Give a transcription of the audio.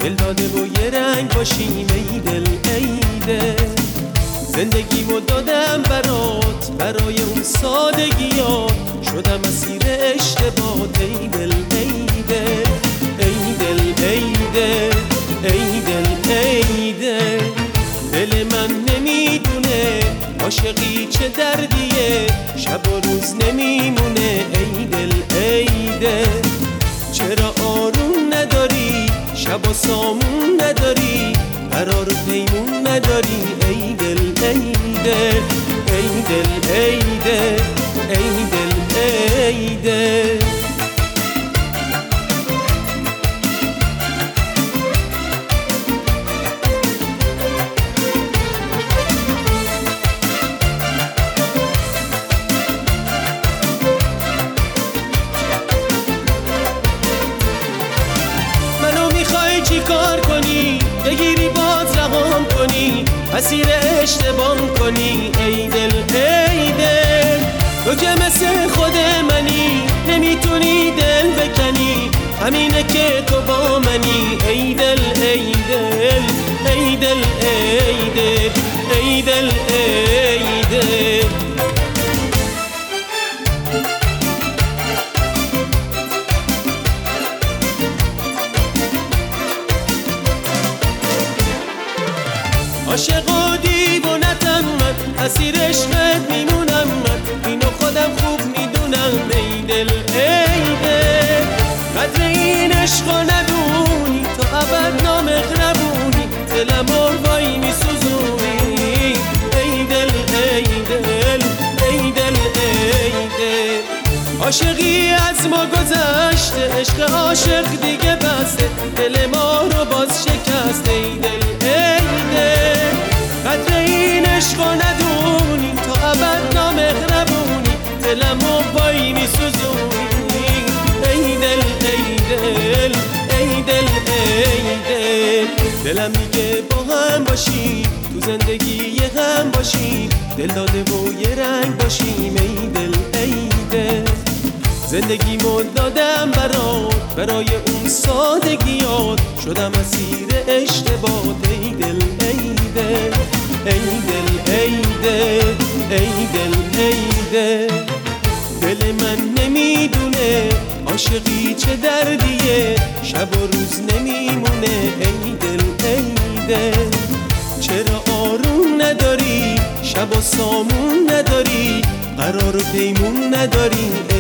دل داده و یه رنگ باشیم ای دل ای دل. زندگیمو دادم برات، برای اون سادگیات شدم اسیر اشتباهات ای دل ای دل ای دل ای دل ای دل ای دل. دل من نمیدونه عاشقی چه دردیه، شب و روز نمیمونه ای دل ای دل. چرا آروم نداری، شب و سامون نداری، قرار و پیمون نداری ای دل ای دل ای دل ای دل ای دل ای دل. چی کار کنی بگیری باز رهام کنی، اسیر اشتباه کنی ای دل ای دل. تو که مثل خود منی نمیتونی دل بکنی، همینه که تو با منی ای دل ای دل ای دل ای دل ای دل ای دل. عاشق و دیوونتم من، اسیر عشقت میمونم من، اینو خودم خوب میدونم ای دل ای دل. قدر این عشقو ندونی تا ابد نامغربونی، دلمو وای میسوزونی ای دل ای دل ای دل ای دل. عاشقی از ما گذشته، عشق عاشق دیگه بسته، دل ما رو باز شکسته ای دل ای دل. قدر این عشقو ندونی تا ابد نامغربونی، دلمو وای میسوزونی ای دل ای دل ای دل ای دل. دلم میگه با هم باشیم تو زندگی یه هم باشیم، دل داده و یه رنگ باشیم ای دل ای دل. زندگیمو دادم برات، برای اون سادگیات شدم اسیر اشتباهات ای دل ای دل ای دل ای دل ای دل ای دل. دل من نمیدونه عاشقی چه دردیه، شب و روز نمیمونه ای دل ای دل. چرا آروم نداری، شب و سامون نداری، قرار و پیمون نداری